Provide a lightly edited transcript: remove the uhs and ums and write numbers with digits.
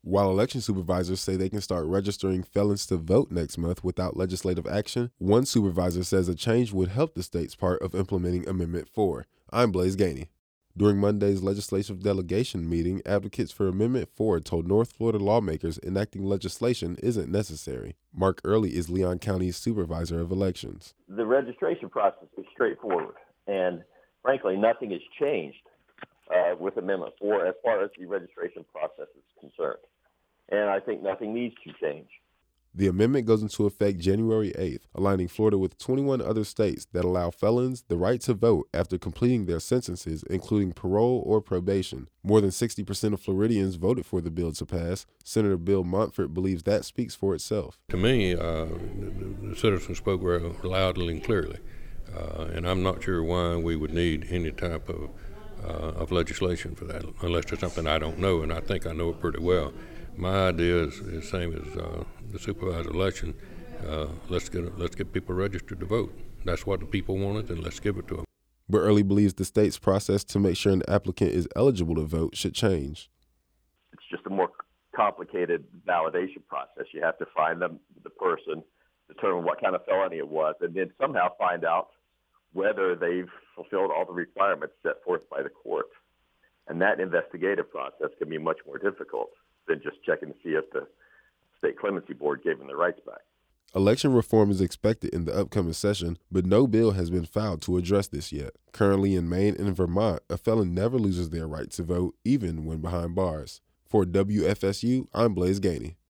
While election supervisors say they can start registering felons to vote next month without legislative action, one supervisor says a change would help the state's part of implementing Amendment 4. I'm Blaze Gainey. During Monday's legislative delegation meeting, advocates for Amendment 4 told North Florida lawmakers enacting legislation isn't necessary. Mark Early is Leon County's supervisor of elections. The registration process is straightforward, and frankly, nothing has changed with Amendment 4 as far as the registration process is concerned. And I think nothing needs to change. The amendment goes into effect January 8th, aligning Florida with 21 other states that allow felons the right to vote after completing their sentences, including parole or probation. More than 60% of Floridians voted for the bill to pass. Senator Bill Montfort believes that speaks for itself. To me, the citizens spoke very loudly and clearly, and I'm not sure why we would need any type of legislation for that, unless it's something I don't know, and I think I know it pretty well. My idea is the same as the supervisor election. Let's get people registered to vote. That's what the people wanted, and let's give it to them. But Early believes the state's process to make sure an applicant is eligible to vote should change. It's just a more complicated validation process. You have to find the person, determine what kind of felony it was, and then somehow find out whether they've fulfilled all the requirements set forth by the court. And that investigative process can be much more difficult than just checking to see if the State Clemency Board gave them their rights back. Election reform is expected in the upcoming session, but no bill has been filed to address this yet. Currently in Maine and Vermont, a felon never loses their right to vote, even when behind bars. For WFSU, I'm Blaze Gainey.